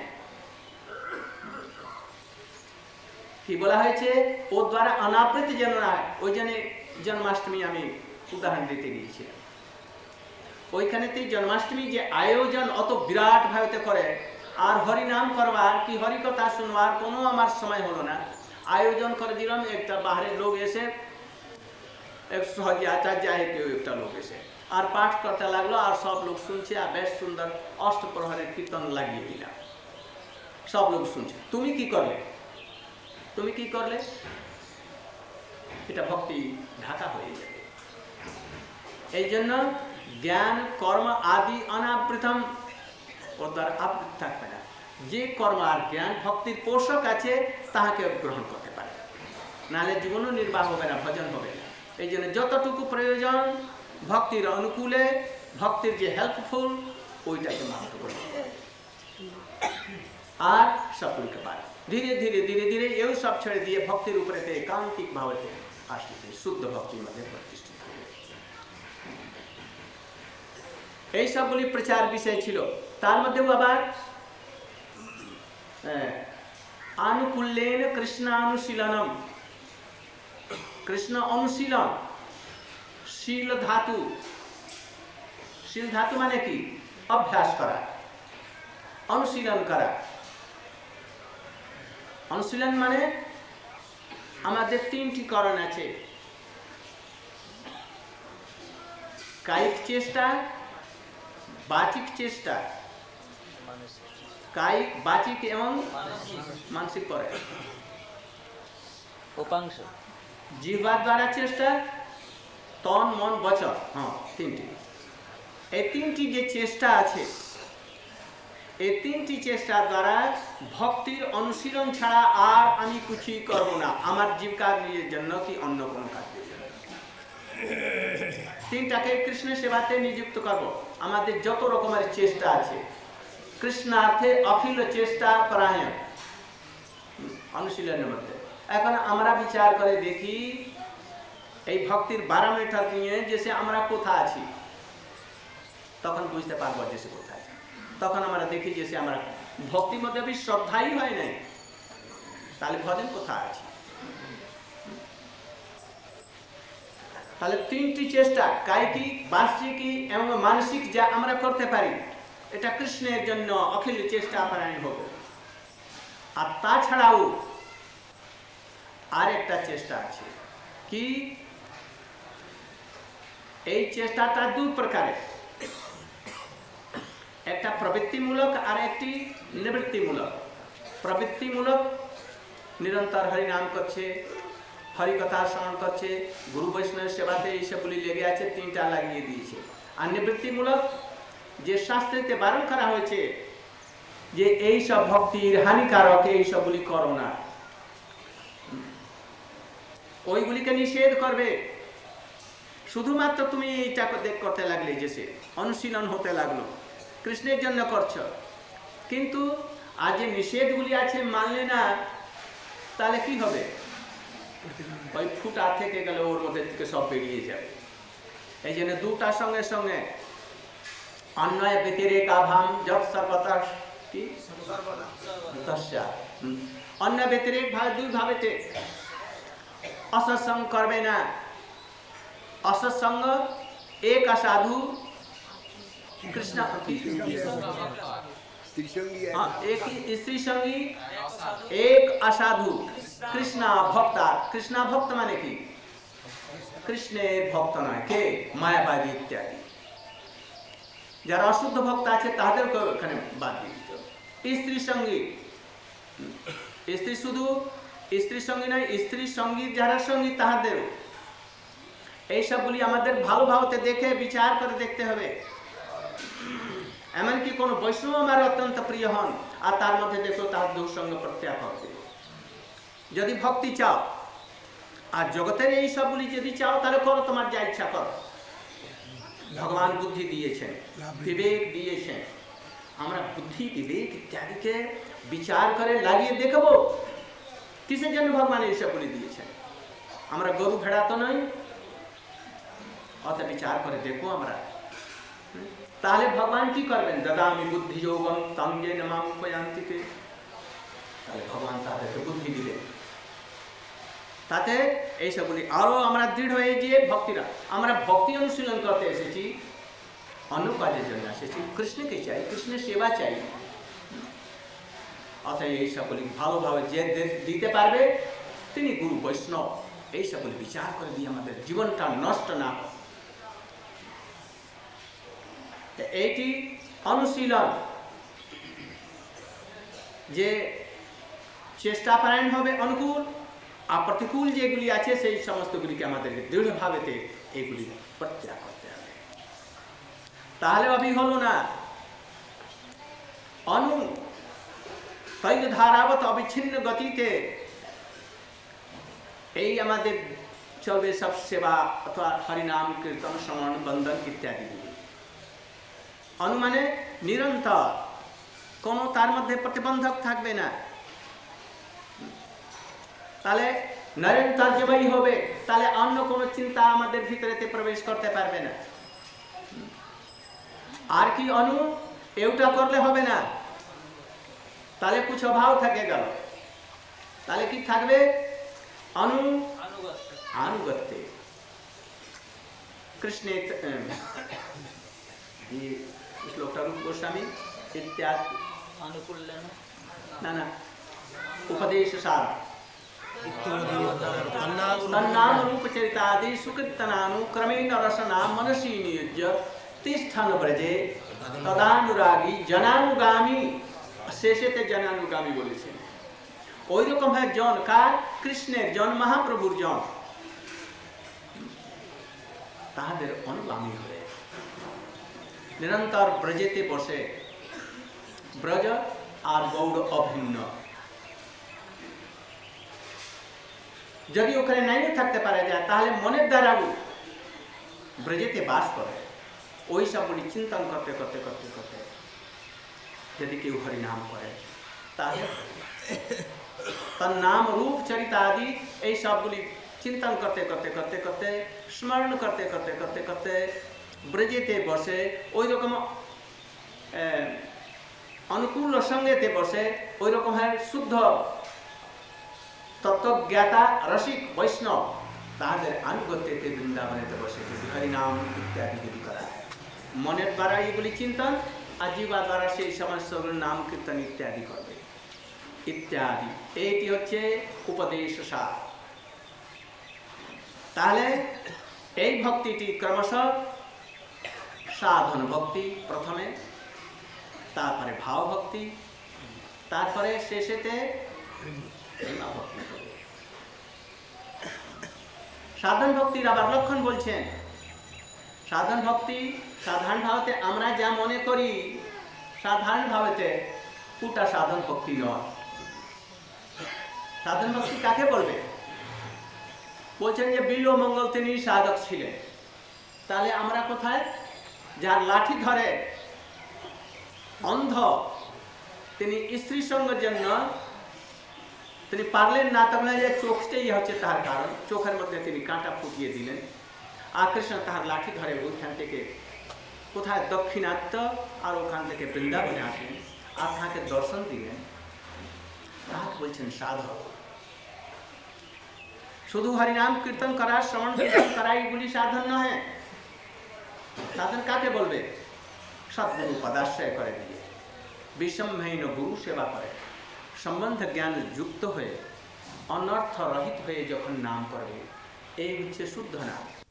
কি বলা হয়েছে? ও দ্বারা অনাবৃত যেন না হয়। ওই জন্য জন্মাষ্টমী আমি উদাহরণ দিতে গিয়েছিলাম। ওইখানেতে জন্মাষ্টমী যে আয়োজন অত বিরাট ভাবে করে, আর হরিনাম করবার কি হরি কথা শুনবার কোনো আমার সময় হলো না। আয়োজন করে দিলাম, একটা বাহারের লোক এসে, এক সহজে আচার্য কেউ একটা লোক এসে আর পাঠ করতে লাগলো, আর সব লোক শুনছে, আর বেশ সুন্দর অষ্টপ্রহরের কীর্তন লাগিয়ে দিলাম, সব লোক শুনছে। তুমি কি করলে? তুমি কি করলে? এটা ভক্তি ঢাকা হয়ে যাবে। এই জন্য জ্ঞান কর্ম আদি অনাবৃতম, ওর দ্বারা আবৃত থাকবে না। যে কর্ম আর জ্ঞান ভক্তির পোষক আছে, তাহাকে গ্রহণ করতে পারে, নাহলে জীবনও নির্বাহ হবে না, ভজন হবে না। এই জন্য যতটুকু প্রয়োজন ভক্তির অনুকূলে, ভক্তির যে হেল্পফুল, ওইটাকে মাত্র করতে হবে, আর সবগুলিকে পারে। ধীরে ধীরে ধীরে ধীরে এই সব ছেড়ে দিয়ে ভক্তির উপরে একান্তিক ভাবে আসতে শুদ্ধ ভক্তির মধ্যে প্রতিষ্ঠিত হবে। এই সবগুলি প্রচার বিষয় ছিল। তার মধ্যেও আবার আনুকূল্যেন কৃষ্ণানুশীলনম, কৃষ্ণ অনুশীলন, শীল ধাতু, শীল ধাতু মানে কি? অভ্যাস করা, অনুশীলন করা। অনুশীলন মানে আমাদের তিনটি করণ আছে, কায়িক চেষ্টা, বাচিক চেষ্টা, কায়িক, বাচিক এবং মানসিক করে উপাংশ। জিহ্বার দ্বারা চেষ্টা, তন মন বচন, হ্যাঁ তিনটি। এই তিনটি যে চেষ্টা আছে, এই তিনটি চেষ্টার দ্বারা ভক্তির অনুশীলন ছাড়া আর আমি কিছুই করব না, আমার জীবিকার নিজের জন্য কি অন্য কোনো কাজের জন্য। তিনটাকে কৃষ্ণের সেবাতে নিযুক্ত করব। আমাদের যত রকমের চেষ্টা আছে কৃষ্ণার্থে অখিল চেষ্টা পরায়ণ অনুশীলনের মধ্যে। এখন আমরা বিচার করে দেখি এই ভক্তির বারোমিটার নিয়ে যে সে আমরা কোথায় আছি, তখন বুঝতে পারবো যে সে কোথায় আছে। তখন আমরা দেখি যে সে আমরা ভক্তির মধ্যে বেশ শ্রদ্ধাই হয় নাই, তাহলে ভজন কোথায় আছে। তাহলে তিনটি চেষ্টা কায়িক, বাহ্যিক এবং মানসিক যা আমরা করতে পারি এটা কৃষ্ণের জন্য অখিল চেষ্টা পরায়ণ হবে। আর তাছাড়াও আর একটা চেষ্টা আছে কি, এই চেষ্টাটা দুই প্রকারের, একটা প্রবৃত্তিমূলক আর একটি নিবৃত্তিমূলক। প্রবৃত্তিমূলক নিরন্তর হরি নাম করছে, হরি কথা শ্রবণ করছে, গুরু বৈষ্ণব সেবাতে এইসবগুলি লেগে আছে, তিনটা লাগিয়ে দিয়েছে। আর নিবৃত্তিমূলক যে শাস্ত্রেতে বারণ করা হয়েছে যে এই সব ভক্তির হানিকারক, এই সবগুলি করো না, ওইগুলিকে নিষেধ করবে। শুধুমাত্র তুমি এইটা করতে লাগলে, যে সে অনুশীলন হতে লাগলো, কৃষ্ণের জন্য করছ, কিন্তু আজ যে নিষেধগুলি আছে মানলে না, তাহলে কি হবে? ওই ফুটা থেকে গেলে ওর মধ্যে থেকে সব বেরিয়ে যাবে। এই জন্য দুটার সঙ্গে সঙ্গে অন্যয় ব্যতিরেক আভাম যত সর্বতা কি তস্যা, অন্য ব্যতিরেক ভাবে দুই ভাবেতে असत्संग करबे ना। असत्संग एक असाधु कृष्ण हाँ, एक स्त्री संगी एक असाधु कृष्णा भक्ता। कृष्णा भक्त माने की कृष्णेर भक्त नय के मायाबादी इत्यादि যারা অশুদ্ধ ভক্ত আছে তাদেরকে এখানে বাদ দিয়ে দিতে হবে। স্ত্রী সঙ্গী, স্ত্রী শুধু স্ত্রী সঙ্গী নয়, স্ত্রী সঙ্গী যারা সঙ্গী তাহাদেরও এইসবগুলি আমাদের ভালোভাবে দেখে বিচার করে দেখতে হবে। এমনকি কোন বৈষ্ণব আমার অত্যন্ত প্রিয় হন আর তার মধ্যে দেখো তার দুঃসঙ্গ প্রত্যাগ করতে। যদি ভক্তি চাও আর জগতের এই সবগুলি যদি চাও তাহলে করো, তোমার যা ইচ্ছা করো। ভগবান বুদ্ধি দিয়েছেন, বিবেক দিয়েছেন, আমরা বুদ্ধি বিবেক ইত্যাদিকে বিচার করে লাগিয়ে দেখবো কিসের জন্য ভগবান এইসব বলে দিয়েছেন। আমরা গরু ভেড়া তো নই, অত বিচার করে দেখো আমরা। তাহলে ভগবান কি করবেন? দাদা আমি বুদ্ধি যৌবন তঙ্গে নাম পয়ান্তিতে, তাহলে ভগবান তাদেরকে বুদ্ধি দিলেন। তাতে এইসবগুলি আরো আমরা দৃঢ় হয়ে গিয়ে ভক্তিরা, আমরা ভক্তি অনুশীলন করতে এসেছি, অন্য কাজের জন্য এসেছি, কৃষ্ণকে চাই, কৃষ্ণের সেবা চাই। অতএব এই সকল ভালোভাবে যে দিতে পারবে তিনি গুরু বৈষ্ণব, এই সকল বিচার করে দিয়ে আমাদের জীবনটা নষ্ট না হয়। এইটি অনুশীলন যে চেষ্টা পরায়ণ হবে অনুকূল, আর প্রতিকূল যেগুলি আছে সেই সমস্তগুলিকে আমাদের দৃঢ়ভাবে এইগুলি প্রত্যাগ করতে হবে। তাহলে অভি হলো না অনু তৈল ধারাবত অবিচ্ছিন্ন গতিতে এই আমাদের চলবে সব সেবা অথবা হরিনাম কীর্তন শ্রবণ বন্দন ইত্যাদি। অনুমানে নিরন্তর, কোনো তার মধ্যে প্রতিবন্ধক থাকবে না। তাহলে নিরন্তর যেভাবেই হবে, তাহলে অন্য কোনো চিন্তা আমাদের ভিতরেতে প্রবেশ করতে পারবে না। আর কি অনু এটা করলে হবে না, তাহলে কুছ অভাব থাকে গেল। তাহলে কি থাকবে? অনু আনুগত্যে কৃষ্ণে শ্লোকটা রূপ গোস্বামী ইত্যাদি অনুকূল না না উপदेश सार तन्नाम रूप चरितादि सुकृतनानु क्रमेण रसना मनसी नियुज्य तिष्ठन ब्रजे तदानुरागी जनानुगामी। শেষেতে জনানুগামী বলেছেন। ওই রকম হয় জন কার? কৃষ্ণের জন, মহাপ্রভুর জন, তাহাদের অনুগামী হয়ে নিরন্তর ব্রজেতে বসে। ব্রজ আর গৌড় অভিন্ন। যদি ওখানে নাই থাকতে পারা যায়, তাহলে মনের দ্বারাও ব্রজেতে বাস করে, ওই সবগুলি চিন্তন করতে করতে করতে করতে যদি কেউ হরিনাম করে, তাহলে তার নাম রূপ চরিতা আদি এই সবগুলি চিন্তন করতে করতে করতে করতে স্মরণ করতে করতে করতে করতে ব্রজেতে বসে ওই রকম অনুকূল সঙ্গেতে বসে ওই রকম হয় শুদ্ধ তত্ত্বজ্ঞাতা রসিক বৈষ্ণব তাদের আনুগত্যতে বৃন্দাবনেতে বসে যদি হরিনাম ইত্যাদি যদি করা হয়, মনের দ্বারা এগুলি চিন্তন আর জিহ্বা দ্বারা সেই সমস্ত নাম কীর্তন ইত্যাদি করবে ইত্যাদি। এইটি হচ্ছে উপদেশ সার। তাহলে এই ভক্তিটি ক্রমশ সাধন ভক্তি প্রথমে, তারপরে ভাব ভক্তি, তারপরে শেষেতে প্রেমা ভক্তি। সাধন ভক্তির আবার লক্ষণ বলছেন। সাধন ভক্তি সাধারণ ভাবেতে আমরা যা মনে করি সাধারণ ভাবেতে ওটা সাধন ভক্তি নয়। সাধন ভক্তি কাকে বলবে? বলছেন যে বিল্ব মঙ্গল তিনি সাধক ছিলেন। তাহলে আমরা কোথায়? যার লাঠি ধরে অন্ধ, তিনি স্ত্রী সঙ্গের জন্য তিনি পারলেন না, তখন যে চোখটাই হচ্ছে তার কারণ, চোখের মধ্যে তিনি কাঁটা ফুটিয়ে দিলেন। আর কৃষ্ণ তাহার লাঠি ধরে ওইখান থেকে কোথায় দক্ষিণাত্য আর ওখান থেকে বৃন্দাবনে আসলেন আর তাকে দর্শন দিলেন। তাহাকে বলছেন সাধক। শুধু হরিনাম কীর্তন করা, শ্রবণ কীর্তন করা এগুলি সাধন নয়। সাধন কাকে বলবে? সদ্গুরু পদাশ্রয় করে দিয়ে বিষমহীন গুরু সেবা করে সম্বন্ধ জ্ঞান যুক্ত হয়ে অনর্থ রহিত হয়ে যখন নাম করবে, এই হচ্ছে শুদ্ধ নাম।